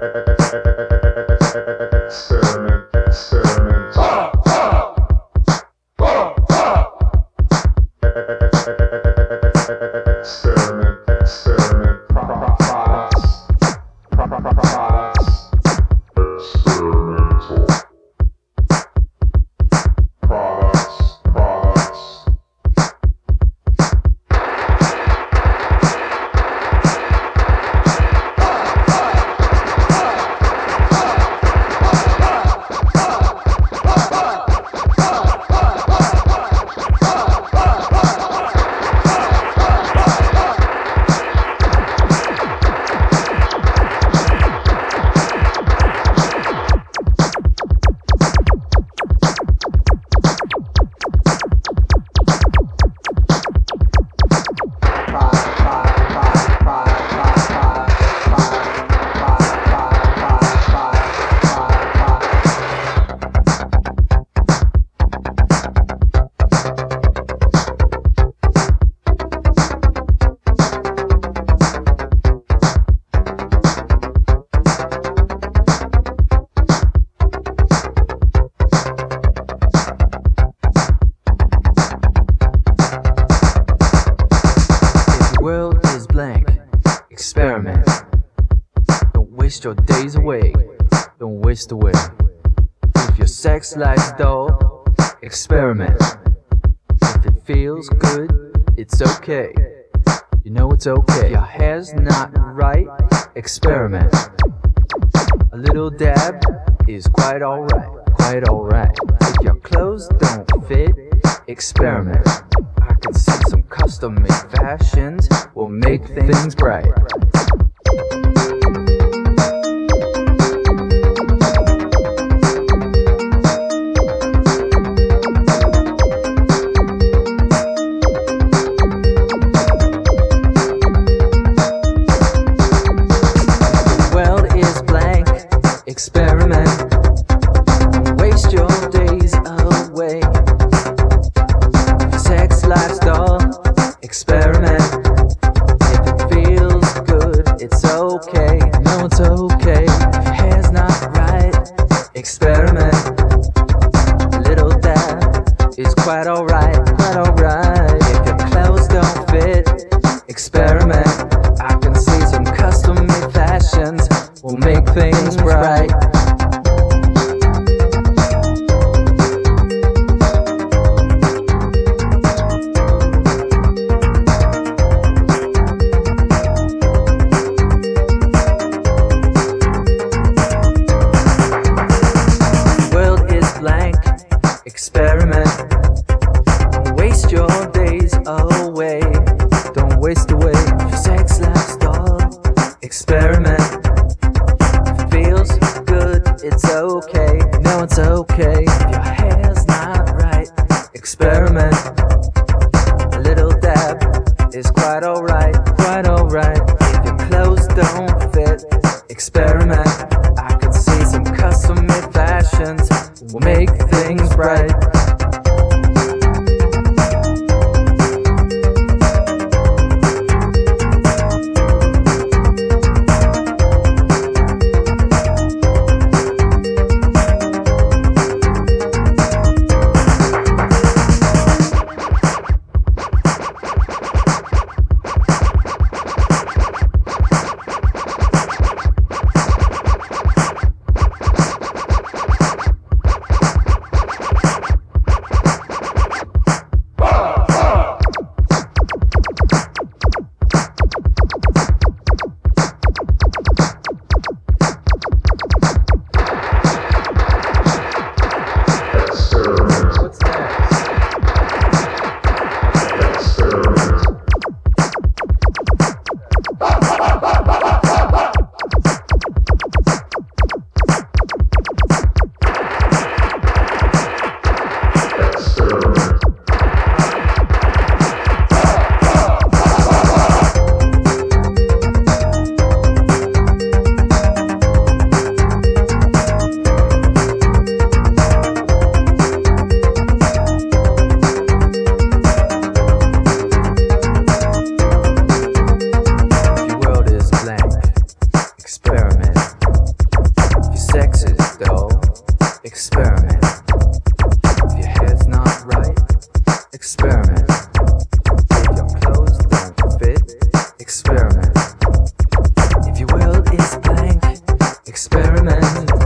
Experiment. Don't waste your days away. Don't waste away. If your sex life's dull, experiment. If it feels good, it's okay. You know it's okay. If your hair's not right, experiment. A little dab is quite alright, quite alright. If your clothes don't fit, experiment. I can see some custom-made fashions will make things bright. Experiment. Don't waste your days away. If your sex life's dull, experiment. If it feels good, it's okay. No, it's okay. If your hair's not right, experiment. A little dab is quite alright, quite alright. If your clothes don't fit, experiment. I can see some custom-made fashions will make things bright. The world is blank. Experiment. Don't waste your days away. Don't waste away. If your sex life's dull, experiment. It's okay, no, it's okay. If your hair's not right, experiment. A little dab is quite alright, quite alright. If your clothes don't fit, experiment. I can see some custom-made fashions will make things bright. experiment.